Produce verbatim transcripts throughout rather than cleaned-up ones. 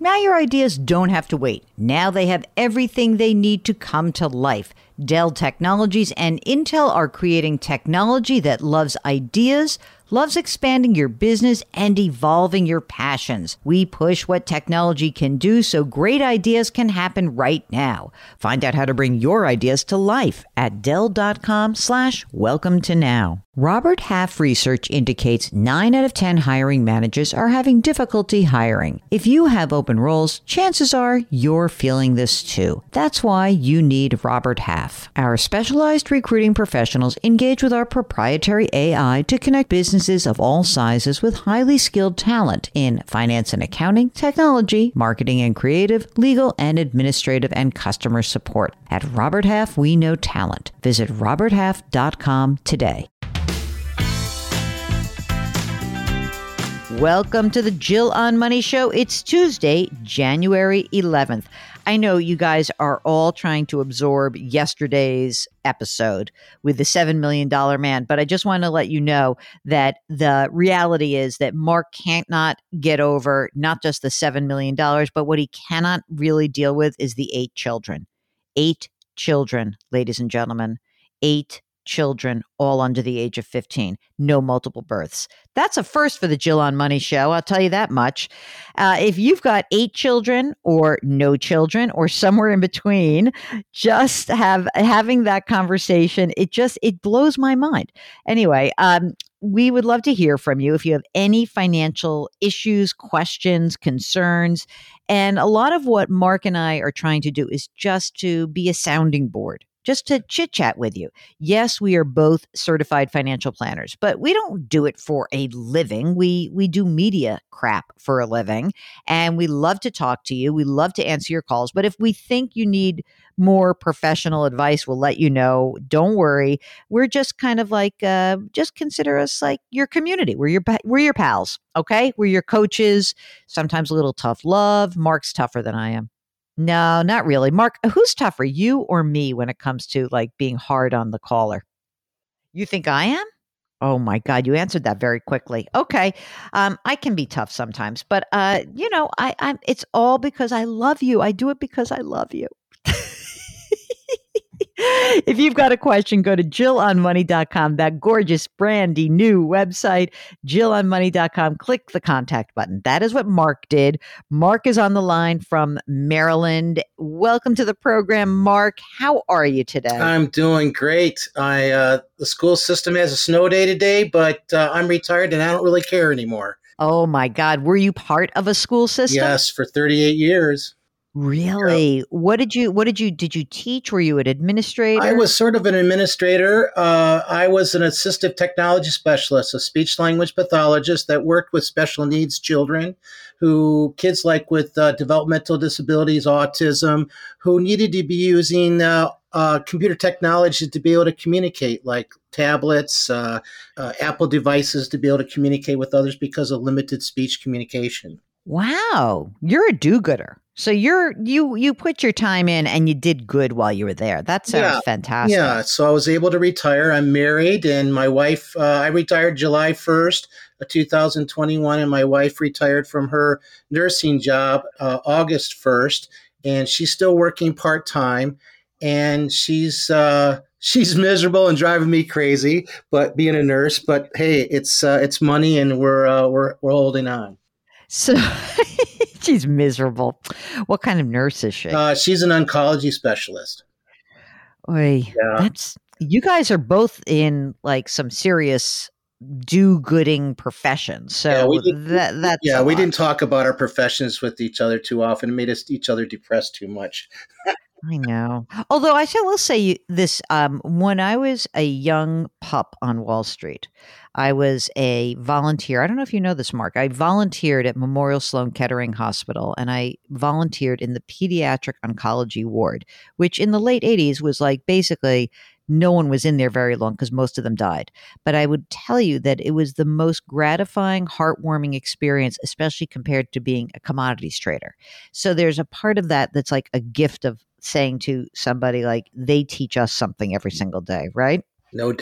Now your ideas don't have to wait. Now they have everything they need to come to life. Dell Technologies and Intel are creating technology that loves ideas, loves expanding your business, and evolving your passions. We push what technology can do so great ideas can happen right now. Find out how to bring your ideas to life at Dell.com slash welcome to now. Robert Half research indicates nine out of ten hiring managers are having difficulty hiring. If you have open roles, chances are you're feeling this too. That's why you need Robert Half. Our specialized recruiting professionals engage with our proprietary A I to connect businesses of all sizes with highly skilled talent in finance and accounting, technology, marketing and creative, legal and administrative, and customer support. At Robert Half, we know talent. Visit robert half dot com today. Welcome to the Jill on Money Show. It's Tuesday, January eleventh. I know you guys are all trying to absorb yesterday's episode with the seven million dollars man, but I just want to let you know that the reality is that Mark can't not get over not just the seven million dollars, but what he cannot really deal with is the eight children. Eight children, ladies and gentlemen. Eight children, all under the age of fifteen. No multiple births. That's a first for the Jill on Money Show. I'll tell you that much. Uh, if you've got eight children or no children or somewhere in between, just have having that conversation. It just, it blows my mind. Anyway, um, we would love to hear from you if you have any financial issues, questions, concerns. And a lot of what Mark and I are trying to do is just to be a sounding board, just to chit chat with you. Yes, we are both certified financial planners, but we don't do it for a living. We we do media crap for a living, and we love to talk to you. We love to answer your calls. But if we think you need more professional advice, we'll let you know. Don't worry. We're just kind of like, uh, just consider us like your community. We're your we're your pals. Okay, we're your coaches. Sometimes a little tough love. Mark's tougher than I am. No, not really. Mark, who's tougher, you or me when it comes to like being hard on the caller? You think I am? Oh my God, you answered that very quickly. Okay. Um, I can be tough sometimes, but uh, you know, I, I'm it's all because I love you. I do it because I love you. If you've got a question, go to Jill on Money dot com, that gorgeous, brandy new website, Jill on Money dot com. Click the contact button. That is what Mark did. Mark is on the line from Maryland. Welcome to the program, Mark. How are you today? I'm doing great. I uh, the school system has a snow day today, but uh, I'm retired and I don't really care anymore. Oh my God. Were you part of a school system? Yes, for thirty-eight years. Really? Yeah. What did you, what did you, did you teach? Were you an administrator? I was sort of an administrator. Uh, I was an assistive technology specialist, a speech language pathologist that worked with special needs children who, kids like with uh, developmental disabilities, autism, who needed to be using uh, uh, computer technology to be able to communicate, like tablets, uh, uh, Apple devices to be able to communicate with others because of limited speech communication. Wow, you're a do-gooder. So you're you you put your time in and you did good while you were there. That sounds yeah, fantastic. Yeah, so I was able to retire. I'm married, and my wife. Uh, I retired July first, of two thousand twenty-one, and my wife retired from her nursing job uh, August first, and she's still working part time, and she's uh, she's miserable and driving me crazy. But being a nurse, but hey, it's uh, it's money, and we're uh, we're we're holding on. So she's miserable. What kind of nurse is she? Uh, she's an oncology specialist. Oy, Yeah. that's you guys are both in like some serious do-gooding professions. So yeah, we did, that that's yeah, a we lot. didn't talk about our professions with each other too often. It made us each other depressed too much. I know. Although I shall will say you- this, um, when I was a young pup on Wall Street, I was a volunteer. I don't know if you know this, Mark. I volunteered at Memorial Sloan Kettering Hospital, and I volunteered in the pediatric oncology ward, which in the late eighties was like basically no one was in there very long because most of them died. But I would tell you that it was the most gratifying, heartwarming experience, especially compared to being a commodities trader. So there's a part of that that's like a gift of saying to somebody like they teach us something every single day, right? No doubt.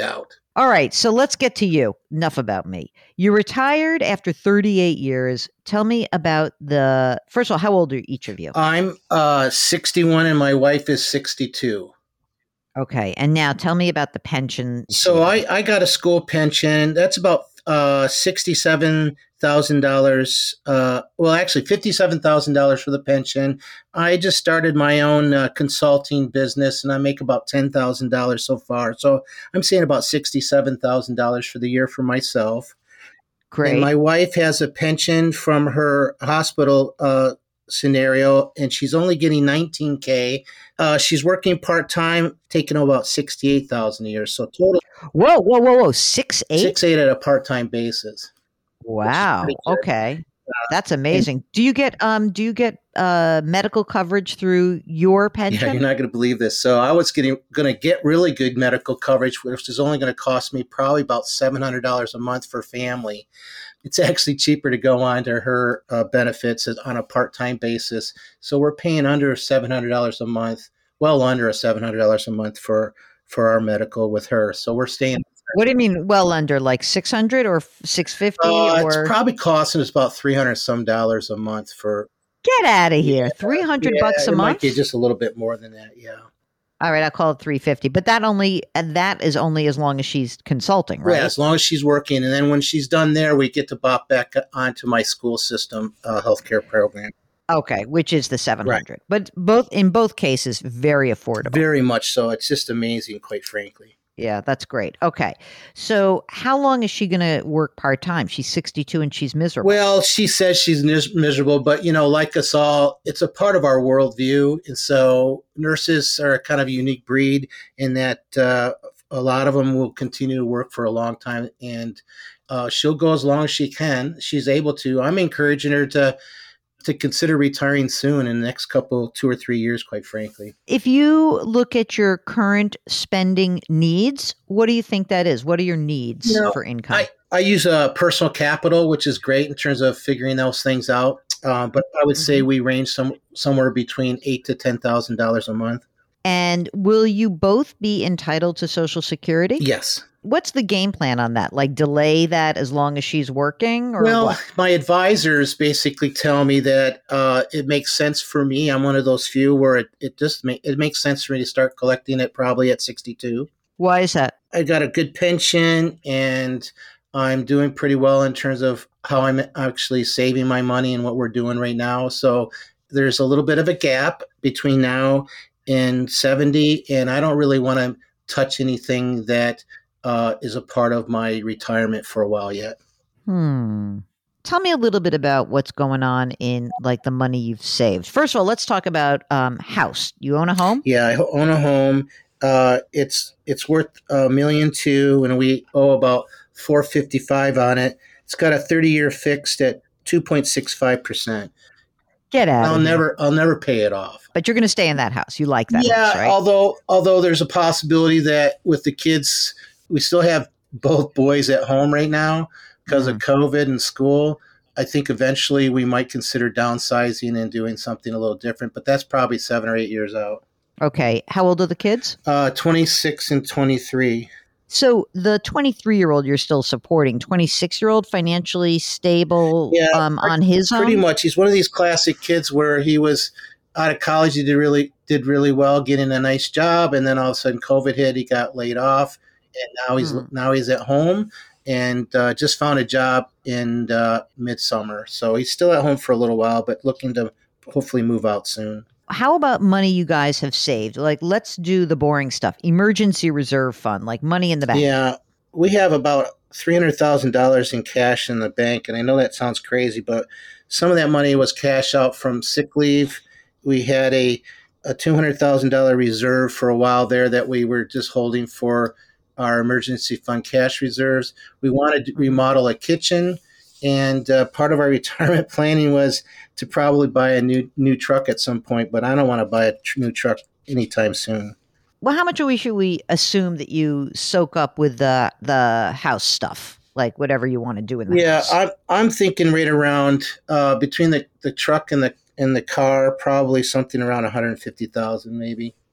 All right, so let's get to you. Enough about me. You retired after thirty-eight years. Tell me about the first of all, how old are each of you? I'm uh, sixty-one and my wife is sixty-two. Okay, and now tell me about the pension So receiving. I, I got a school pension. That's about uh, sixty-seven thousand dollars. Uh, well, actually, fifty-seven thousand dollars for the pension. I just started my own uh, consulting business, and I make about ten thousand dollars so far. So I'm saying about sixty-seven thousand dollars for the year for myself. And Great. my wife has a pension from her hospital uh, scenario, and she's only getting nineteen K. Uh, she's working part time, taking about sixty-eight thousand a year. So total Whoa, whoa, whoa, whoa. Six eight? six eight at a part time basis, which is Wow. pretty good. Okay. That's And amazing. Do you get um do you get uh medical coverage through your yeah, you're pension? not going to believe this. So I was getting going to get really good medical coverage, which is only going to cost me probably about seven hundred dollars a month for family. It's actually cheaper to go on to her uh, benefits on a part-time basis. So we're paying under seven hundred dollars a month, well under a seven hundred dollars a month for for our medical with her. So we're staying. What do you mean well under like six hundred or six fifty Uh, it's or probably costing us about three hundred some dollars a month for. get out of Yeah, here. three hundred yeah, bucks a it might be month? just a little bit more than that. Yeah. All right, I'll call it three fifty. But that only and that is only as long as she's consulting, Yeah, right? as long as she's working, and then when she's done there, we get to bop back onto my school system uh, healthcare program. Okay, which is the Right. seven hundred. But both in both cases very affordable. Very much so. It's just amazing, quite frankly. Yeah, that's great. Okay. So, how long is she going to work part-time? She's sixty-two and she's miserable. Well, she says she's mis- miserable, but you know, like us all, it's a part of our worldview, and so nurses are a kind of a unique breed in that uh, a lot of them will continue to work for a long time, and uh, she'll go as long as she can. She's able to. I'm encouraging her to to consider retiring soon in the next couple, two or three years, quite frankly. If you look at your current spending needs, what do you think that is? What are your needs You know, for income? I, I use a personal capital, which is great in terms of figuring those things out. Uh, but I would say Mhm. we range some somewhere between eight to ten thousand dollars a month. And will you both be entitled to Social Security? Yes. What's the game plan on that? Like delay that as long as she's working or Well, what? my advisors basically tell me that uh, it makes sense for me. I'm one of those few where it, it just ma- it makes sense for me to start collecting it probably at sixty-two. Why is that? I got a good pension and I'm doing pretty well in terms of how I'm actually saving my money and what we're doing right now. So there's a little bit of a gap between now and seventy, and I don't really want to touch anything that uh, is a part of my retirement for a while yet. Hmm. Tell me a little bit about what's going on in like the money you've saved. First of all, let's talk about um, house. You own a home? Yeah, I own a home. Uh, it's it's worth a million two, and we owe about four fifty five on it. It's got a thirty year fixed at two point six five percent. Get out I'll of here. never I'll never pay it off. But you're going to stay in that house. You like that Yeah, house, right? although although there's a possibility that with the kids, we still have both boys at home right now because of COVID and school. I think eventually we might consider downsizing and doing something a little different, but that's probably seven or eight years out. Okay. How old are the kids? Uh, twenty-six and twenty-three. So the twenty-three year old you're still supporting, twenty-six year old financially stable Yeah, um, on his Pretty own? much. He's one of these classic kids where he was out of college. He did really did really well, getting a nice job, and then all of a sudden COVID hit. He got laid off, and now he's Hmm. now he's at home and uh, just found a job in uh, midsummer. So he's still at home for a little while, but looking to hopefully move out soon. How about money you guys have saved? Like, let's do the boring stuff. Emergency reserve fund, like money in the bank. Yeah, we have about three hundred thousand dollars in cash in the bank, and I know that sounds crazy, but some of that money was cash out from sick leave. We had a a two hundred thousand dollar reserve for a while there that we were just holding for our emergency fund cash reserves. We wanted to remodel a kitchen, and uh, part of our retirement planning was to probably buy a new new truck at some point. But I don't want to buy a tr- new truck anytime soon. Well, how much are we, should we assume that you soak up with the the house stuff? Like whatever you want to do in the Yeah, house. I'm I'm thinking right around uh, between the, the truck and the and the car, probably something around one hundred fifty thousand, maybe.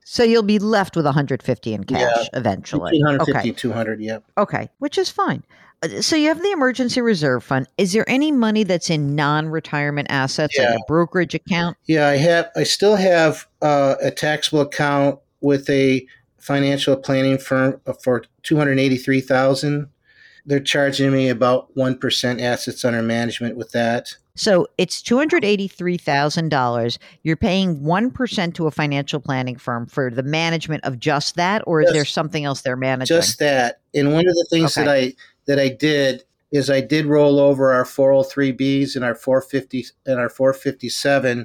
So you'll be left with one hundred fifty in cash Yeah, eventually. between one hundred fifty Okay. and two hundred, yeah. Okay, which is fine. Uh, So you have the emergency reserve fund. Is there any money that's in non-retirement assets, like Yeah. a brokerage account? Yeah, I have. I still have uh, a taxable account with a financial planning firm for two hundred eighty-three thousand dollars. They're charging me about one percent assets under management with that. So it's two hundred eighty-three thousand dollars. You're paying one percent to a financial planning firm for the management of just that, or is Just- there something else they're managing? Just that. And one of the things Okay. that I that I did is I did roll over our four oh three B's and our four fifty and our four fifty-seven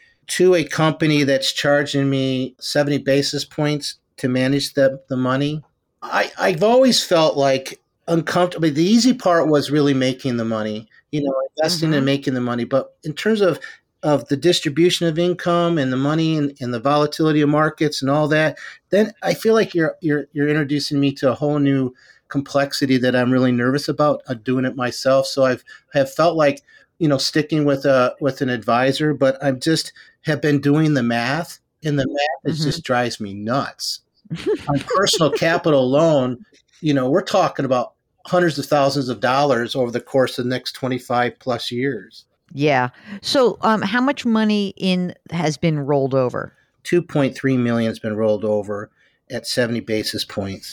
to a company that's charging me seventy basis points to manage the, the money. I, I've always felt like uncomfortable. The easy part was really making the money, you know, investing Mhm. and making the money. But in terms of of the distribution of income and the money and, and the volatility of markets and all that, then I feel like you're you're you're introducing me to a whole new complexity that I'm really nervous about uh, doing it myself. So I've have felt like, you know, sticking with a with an advisor, but I've just have been doing the math, and the math is Mhm. just drives me nuts. On personal capital alone, you know, we're talking about hundreds of thousands of dollars over the course of the next twenty-five plus years. Yeah. So um, how much money in has been rolled over? two point three million has been rolled over at seventy basis points.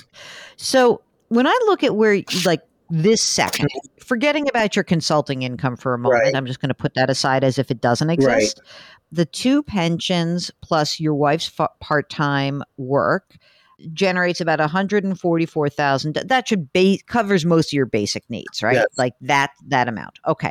So when I look at where, like this second, forgetting about your consulting income for a moment, Right. I'm just going to put that aside as if it doesn't exist. The two pensions plus your wife's fa- part-time work generates about one hundred forty-four thousand dollars. That should ba- covers most of your basic needs, right? Yes. Like that that amount. Okay.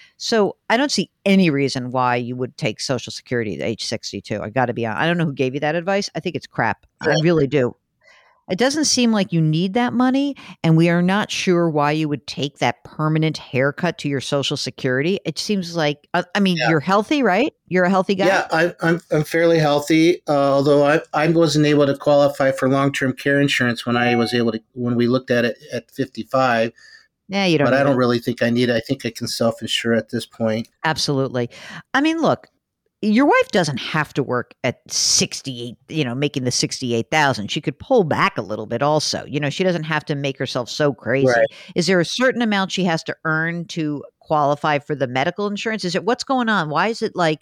So I don't see any reason why you would take Social Security at age sixty-two. I got to be honest. I don't know who gave you that advice. I think it's crap. I Yeah. really do. It doesn't seem like you need that money, and we are not sure why you would take that permanent haircut to your Social Security. It seems like, uh, I mean, Yeah. you're healthy, right? You're a healthy guy. Yeah, I, I'm I'm fairly healthy, uh, although I I wasn't able to qualify for long term care insurance when I was able to when we looked at it at fifty-five. Yeah, you don't. But I need don't it. really think I need it. I think I can self insure at this point. Absolutely. I mean, look, your wife doesn't have to work at sixty-eight, you know, making the sixty-eight thousand. She could pull back a little bit also. You know, she doesn't have to make herself so crazy. Right. Is there a certain amount she has to earn to qualify for the medical insurance? Is it what's going on? Why is it like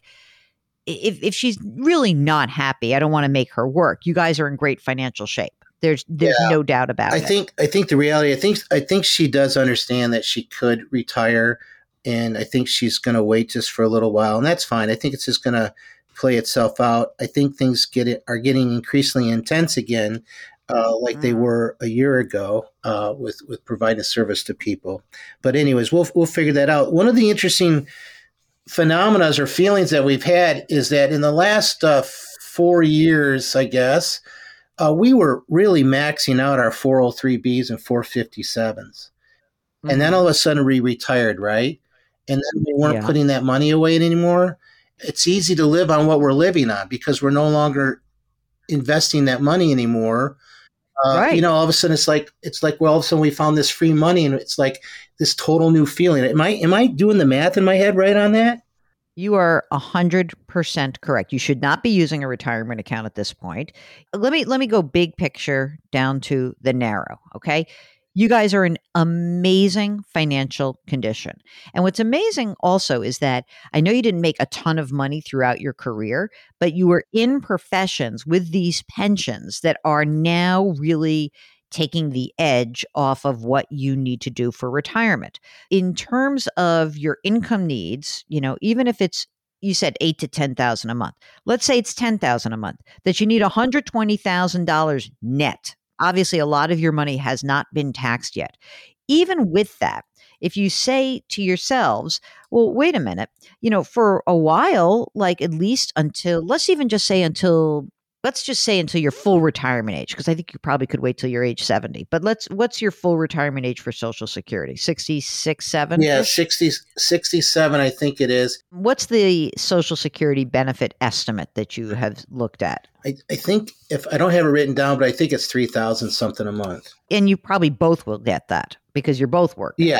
if if she's really not happy, I don't want to make her work. You guys are in great financial shape. There's there's Yeah. no doubt about I it. think I think the reality I think I think she does understand that she could retire, and I think she's going to wait just for a little while, and that's fine. I think it's just going to play itself out. I think things get it, are getting increasingly intense again, uh, like they Mm. were a year ago uh, with with providing service to people. But anyways, we'll we'll figure that out. One of the interesting phenomena or feelings that we've had is that in the last uh, four years, I guess. Uh, we were really maxing out our four oh three B's and four fifty-sevens. And then Mhm. all of a sudden we retired, right? And then we weren't Yeah. putting that money away anymore. It's easy to live on what we're living on because we're no longer investing that money anymore. Uh, Right. You know, all of a sudden it's like it's like well, all of a sudden we found this free money, and it's like this total new feeling. Am I am I doing the math in my head right on that? You are a hundred percent correct. You should not be using a retirement account at this point. Let me let me go big picture down to the narrow. Okay. You guys are in amazing financial condition. And what's amazing also is that I know you didn't make a ton of money throughout your career, but you were in professions with these pensions that are now really taking the edge off of what you need to do for retirement. In terms of your income needs, you know, even if it's you said eight to ten thousand a month. Let's say it's ten thousand a month. That you need one hundred twenty thousand dollars net. Obviously, a lot of your money has not been taxed yet. Even with that, if you say to yourselves, well, wait a minute, you know, for a while, like at least until, let's even just say until, let's just say until your full retirement age, because I think you probably could wait till you're age seventy. But let's, what's your full retirement age for Social Security? sixty-six, seven? Yeah, sixty, sixty-seven, I think it is. What's the Social Security benefit estimate that you have looked at? I, I think if I don't have it written down, but I think it's three thousand something a month. And you probably both will get that because you're both working. Yeah,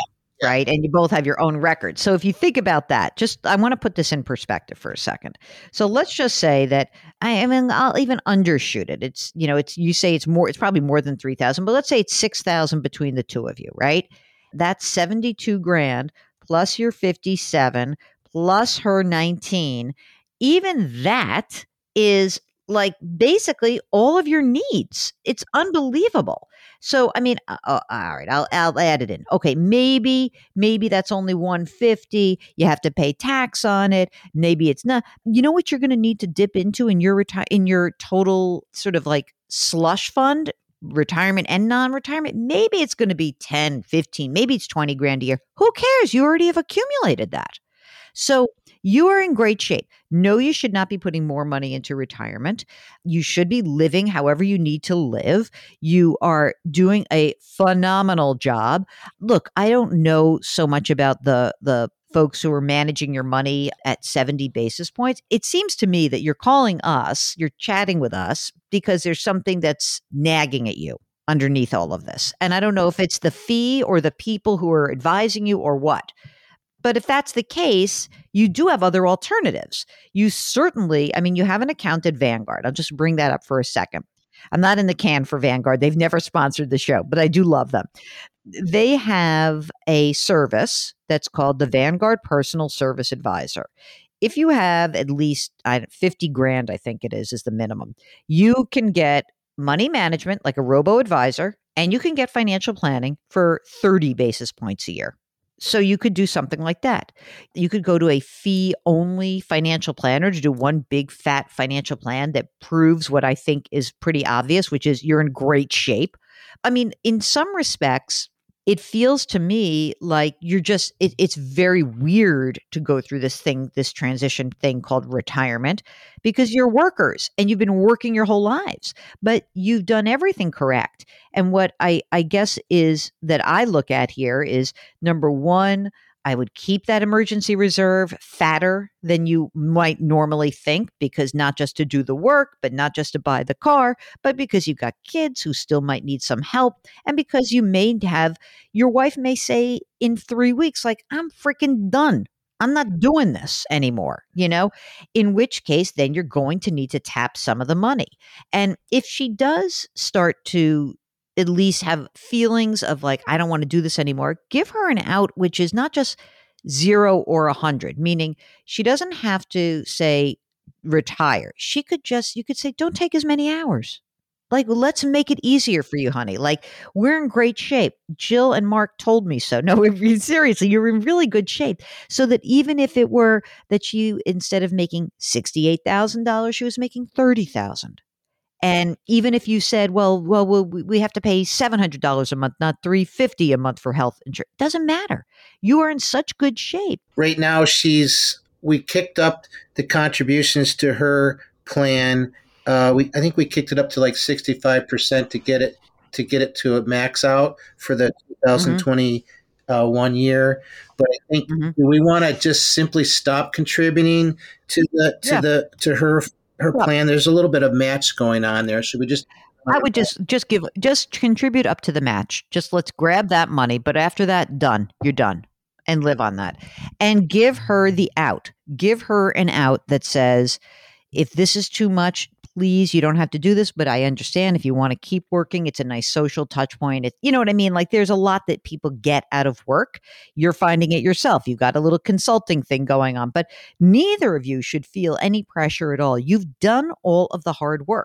Yeah. right? And you both have your own records. So if you think about that, just I want to put this in perspective for a second. So let's just say that I, I mean I'll even undershoot it. It's you know it's you say it's more it's probably more than three thousand, but let's say it's six thousand between the two of you, right? That's seventy-two grand plus your fifty-seven plus her nineteen. Even that is like basically all of your needs. It's unbelievable. So I mean, uh, uh, all right, I'll I'll add it in. Okay, maybe maybe that's only one hundred fifty. You have to pay tax on it. Maybe it's not. You know what you're going to need to dip into in your retire in your total sort of like slush fund, retirement and non-retirement. Maybe it's going to be ten, fifteen, maybe it's twenty grand a year. Who cares? You already have accumulated that. So you are in great shape. No, you should not be putting more money into retirement. You should be living however you need to live. You are doing a phenomenal job. Look, I don't know so much about the the folks who are managing your money at seventy basis points. It seems to me that you're calling us, you're chatting with us because there's something that's nagging at you underneath all of this. And I don't know if it's the fee or the people who are advising you or what. But if that's the case, you do have other alternatives. You certainly, I mean, you have an account at Vanguard. I'll just bring that up for a second. I'm not in the can for Vanguard. They've never sponsored the show, but I do love them. They have a service that's called the Vanguard Personal Service Advisor. If you have at least I, fifty grand, I think it is, is the minimum, you can get money management like a robo-advisor, and you can get financial planning for thirty basis points a year. So you could do something like that. You could go to a fee-only financial planner to do one big fat financial plan that proves what I think is pretty obvious, which is you're in great shape. I mean, in some respects, it feels to me like you're just, it, it's very weird to go through this thing, this transition thing called retirement, because you're workers and you've been working your whole lives, but you've done everything correct. And what I, I guess is that I look at here is number one, I would keep that emergency reserve fatter than you might normally think, because not just to do the work, but not just to buy the car, but because you've got kids who still might need some help. And because you may have, your wife may say in three weeks, like, I'm freaking done. I'm not doing this anymore, you know, in which case then you're going to need to tap some of the money. And if she does start to at least have feelings of like, I don't want to do this anymore, give her an out, which is not just zero or a hundred, meaning she doesn't have to say retire. She could just, you could say, don't take as many hours. Like, let's make it easier for you, honey. Like, we're in great shape. Jill and Mark told me so. No, seriously, you're in really good shape. So that even if it were that she, instead of making sixty-eight thousand dollars, she was making thirty thousand dollars. And even if you said, well, well, well we have to pay seven hundred dollars a month, not three hundred fifty dollars a month for health insurance, doesn't matter. You are in such good shape. Right now, she's, we kicked up the contributions to her plan. Uh, we, I think we kicked it up to like sixty-five percent to get it, to get it to a max out for the twenty twenty-one mm-hmm. year. But I think mm-hmm. we want to just simply stop contributing to the, to yeah. the, to her her well, plan. There's a little bit of match going on there. Should we just I would just just give just contribute up to the match. Just let's grab that money, but after that, done. You're done. And live on that. And give her the out. Give her an out that says, if this is too much, please, you don't have to do this, but I understand if you want to keep working, it's a nice social touch point. It, you know what I mean? Like, there's a lot that people get out of work. You're finding it yourself. You've got a little consulting thing going on, but neither of you should feel any pressure at all. You've done all of the hard work.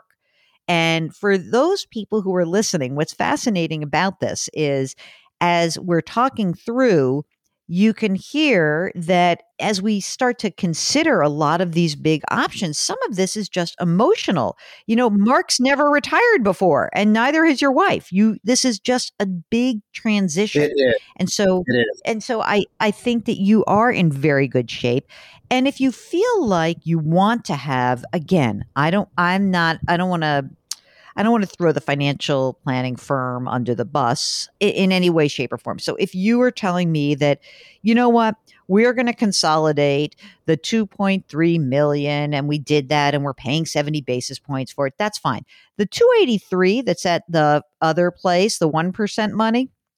And for those people who are listening, what's fascinating about this is as we're talking through, you can hear that as we start to consider a lot of these big options, some of this is just emotional. You know, Mark's never retired before, and neither has your wife. You, this is just a big transition. It is. And so, it is. and so I, I think that you are in very good shape. And if you feel like you want to have, again, I don't, I'm not, I don't want to, I don't want to throw the financial planning firm under the bus in, in any way, shape, or form. So if you are telling me that, you know what, we're going to consolidate the two point three million and we did that and we're paying seventy basis points for it, that's fine. The two eighty-three that's at the other place, the one percent money, eh,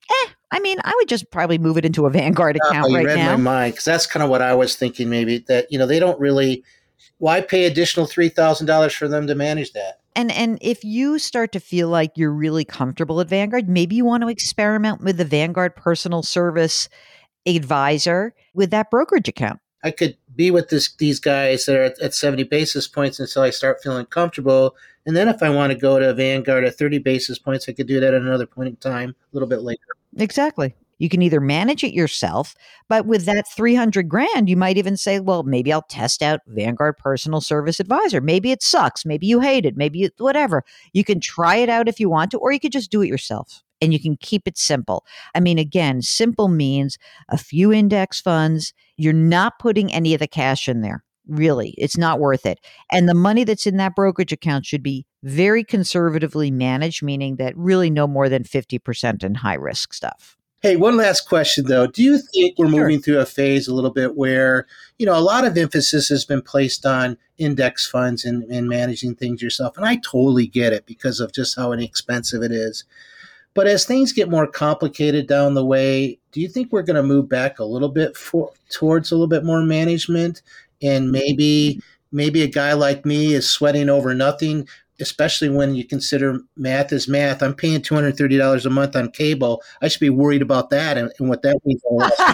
I mean, I would just probably move it into a Vanguard account oh, you right read now. my mind, because that's kind of what I was thinking. Maybe that, you know, they don't really. Why pay additional three thousand dollars for them to manage that? And and if you start to feel like you're really comfortable at Vanguard, maybe you want to experiment with the Vanguard Personal Service Advisor with that brokerage account. I could be with this these guys that are at, at seventy basis points until I start feeling comfortable. And then if I want to go to Vanguard at thirty basis points, I could do that at another point in time, a little bit later. Exactly. You can either manage it yourself, but with that three hundred grand, you might even say, well, maybe I'll test out Vanguard Personal Service Advisor. Maybe it sucks. Maybe you hate it. Maybe you, whatever. You can try it out if you want to, or you could just do it yourself. And you can keep it simple. I mean, again, simple means a few index funds. You're not putting any of the cash in there. Really, it's not worth it. And the money that's in that brokerage account should be very conservatively managed, meaning that really no more than fifty percent in high risk stuff. Hey, one last question, though. Do you think we're Sure. moving through a phase a little bit where, you know, a lot of emphasis has been placed on index funds and, and managing things yourself? And I totally get it because of just how inexpensive it is. But as things get more complicated down the way, do you think we're going to move back a little bit for, towards a little bit more management? And maybe maybe a guy like me is sweating over nothing, especially when you consider math is math. I'm paying two hundred thirty dollars a month on cable. I should be worried about that and, and what that means.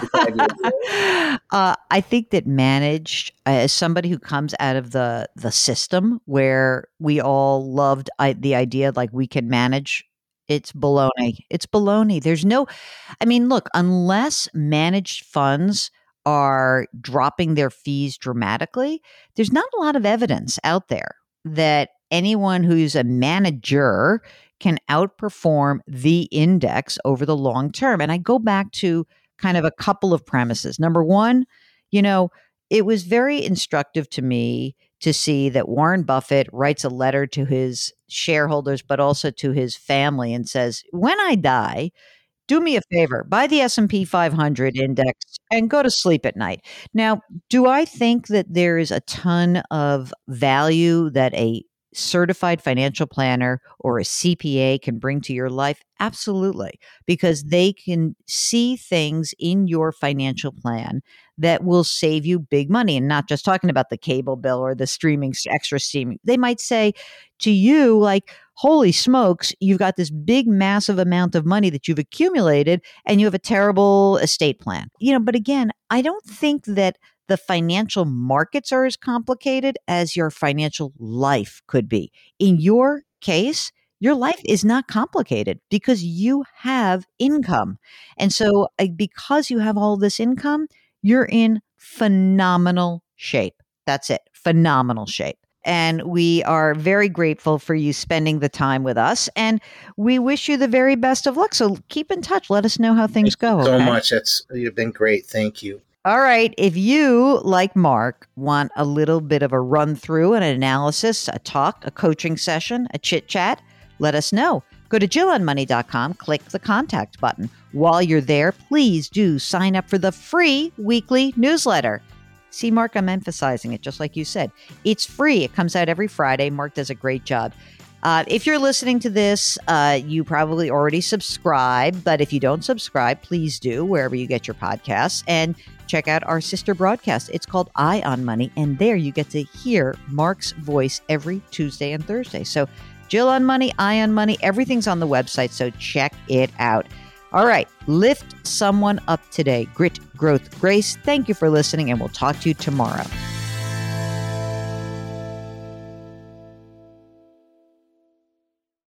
uh, I think that managed, uh, as somebody who comes out of the the system where we all loved I, the idea like we can manage, it's baloney. It's baloney. There's no, I mean, look, unless managed funds are dropping their fees dramatically, there's not a lot of evidence out there that anyone who's a manager can outperform the index over the long term. And I go back to kind of a couple of premises. Number one, you know, it was very instructive to me to see that Warren Buffett writes a letter to his shareholders, but also to his family and says, when I die, do me a favor, buy the S and P five hundred index and go to sleep at night. Now, do I think that there is a ton of value that a certified financial planner or a C P A can bring to your life? Absolutely, because they can see things in your financial plan that will save you big money, and not just talking about the cable bill or the streaming, extra streaming. They might say to you, like, holy smokes, you've got this big, massive amount of money that you've accumulated and you have a terrible estate plan. You know, but again, I don't think that the financial markets are as complicated as your financial life could be. In your case, your life is not complicated because you have income. And so uh, because you have all this income, you're in phenomenal shape. That's it. Phenomenal shape. And we are very grateful for you spending the time with us. And we wish you the very best of luck. So keep in touch. Let us know how things Thank go. you so okay? much. That's, you've been great. Thank you. All right. If you, like Mark, want a little bit of a run through, an analysis, a talk, a coaching session, a chit chat, let us know. Go to Jill on Money dot com, click the contact button. While you're there, please do sign up for the free weekly newsletter. See, Mark, I'm emphasizing it, just like you said. It's free. It comes out every Friday. Mark does a great job. Uh, if you're listening to this, uh, you probably already subscribe. But if you don't subscribe, please do wherever you get your podcasts. And check out our sister broadcast. It's called Eye on Money. And there you get to hear Mark's voice every Tuesday and Thursday. So Jill on Money, Eye on Money, everything's on the website. So check it out. All right. Lift someone up today. Grit, growth, grace. Thank you for listening, and we'll talk to you tomorrow.